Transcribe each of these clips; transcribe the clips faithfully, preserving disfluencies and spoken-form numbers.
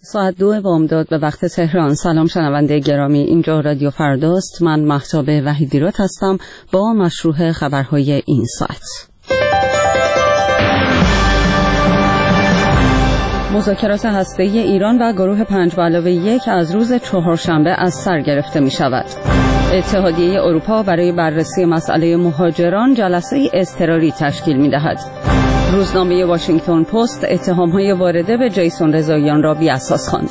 ساعت دو بامداد به وقت تهران. سلام شنونده گرامی، اینجا رادیو فرداست. من مهتاب وحیدی‌راد هستم با مشروع خبرهای این ساعت. مذاکرات هسته‌ای ایران و گروه پنج به علاوه یک از روز چهارشنبه از سر گرفته می شود. اتحادیه اروپا برای بررسی مسئله مهاجران جلسه اضطراری تشکیل می دهد. روزنامه واشنگتن پست اتهام‌های وارده به جیسون رضاییان را بی‌اساس خواند.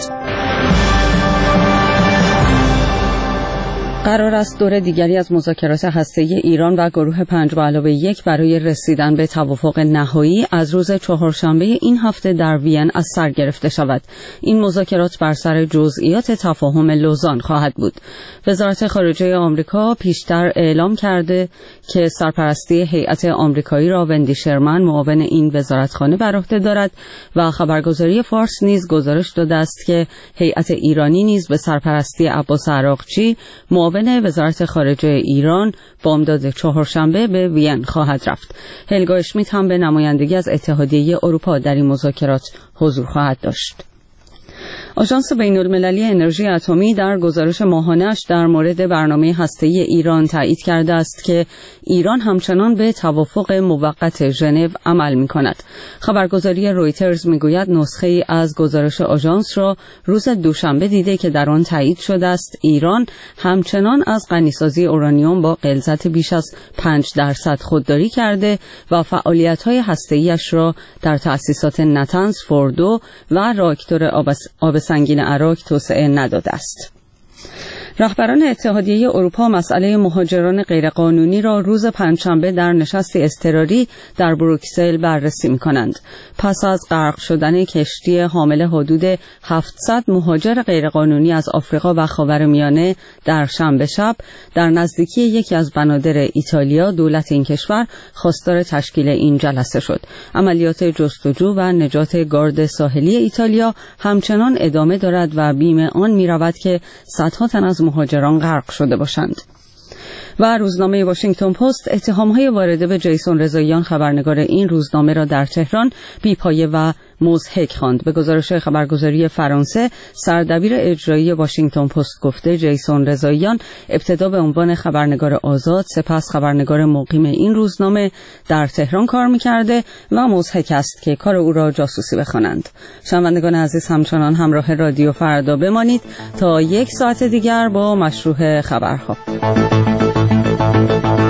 قرار است دور دیگری از مذاکرات هسته‌ای ایران و گروه پنج به علاوه یک برای رسیدن به توافق نهایی از روز چهارشنبه این هفته در وین از سر گرفته شود. این مذاکرات بر سر جزئیات تفاهم لوزان خواهد بود. وزارت خارجه آمریکا پیشتر اعلام کرده که سرپرستی هیئت آمریکایی را وندی شرمن معاون این وزارتخانه بر عهده دارد و خبرگزاری فارس نیز گزارش داده است که هیئت ایرانی نیز به سرپرستی عباس عراقچی معاون وزارت خارجه ایران بامداد چهارشنبه به وین خواهد رفت. هلگا اشمیت هم به نمایندگی از اتحادیه اروپا در این مذاکرات حضور خواهد داشت. آژانس بین‌المللی انرژی اتمی در گزارش ماهانه‌اش در مورد برنامه هسته‌ای ایران تایید کرده است که ایران همچنان به توافق موقت ژنو عمل می‌کند. خبرگزاری رویترز می‌گوید نسخه‌ای از گزارش آژانس را روز دوشنبه دیده که در آن تایید شده است ایران همچنان از غنیسازی اورانیوم با غلظت بیش از پنج درصد خودداری کرده و فعالیت‌های هسته‌ای‌اش را در تأسیسات نتنز، فوردو و راکتور آب سنگین عراق توسعه نداده است. رهبران اتحادیه اروپا مسئله مهاجران غیرقانونی را روز پنجشنبه در نشستی اضطراری در بروکسل بررسی می‌کنند. پس از غرق شدن کشتی حامل حدود هفتصد مهاجر غیرقانونی از آفریقا و خاورمیانه در شنبه شب در نزدیکی یکی از بنادر ایتالیا، دولت این کشور خواستار تشکیل این جلسه شد. عملیات جستجو و نجات گارد ساحلی ایتالیا همچنان ادامه دارد و بیم آن می‌رود که صدها تن از مهاجران غرق شده باشند. و روزنامه واشنگتن پست اتهام‌های وارده به جیسون رضاییان خبرنگار این روزنامه را در تهران بی‌پایه و مضحک خواند. به گزارش خبرگزاری فرانسه، سردبیر اجرایی واشنگتن پست گفته جیسون رضاییان ابتدا به عنوان خبرنگار آزاد، سپس خبرنگار مقیم این روزنامه در تهران کار می‌کرده و مضحک است که کار او را جاسوسی بخوانند. شنوندگان عزیز، همچنان همراه رادیو فردا بمانید تا یک ساعت دیگر با مشروع خبرها.